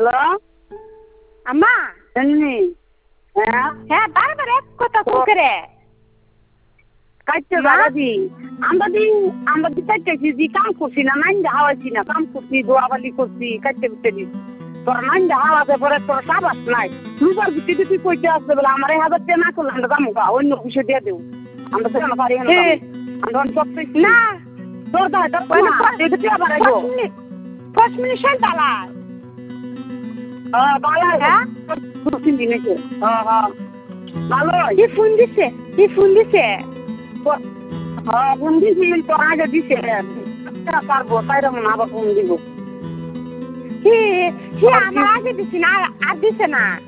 hello আম্মা এমনি হ্যাঁ হ্যাঁ বারবার এক কথা করে কাটতে বাড়াবি আমরা দি কাটতেছি দি কাম করছি না মাইন্ডা হাওয়াইছি না কাম করছি দোয়াবালি করছি কাটতে বুঝতে তোর মাইন্ডা হাওয়াতে পরে তোর সাবাস নাই দুবার বুঝতে তুই কইতে আসতে বলে আমার 1000 টাকা না করলে আমরা কামু গা অন্য কিছু দিয়ে দেবো আমরা তো না পারি না আমরা সব না তোর দা তো তুই আবার আইবো 5 মিনিট শান্ত আলা বালা হ্যাঁ দুদিন দিনেছে হ্যাঁ ভালো কি ফোন দিছে ফোন দিছি তো আগে দিছে পারবো তাইরা মনে আবার ফোন দিব কি আমার আগে দিছি না আর দিছে না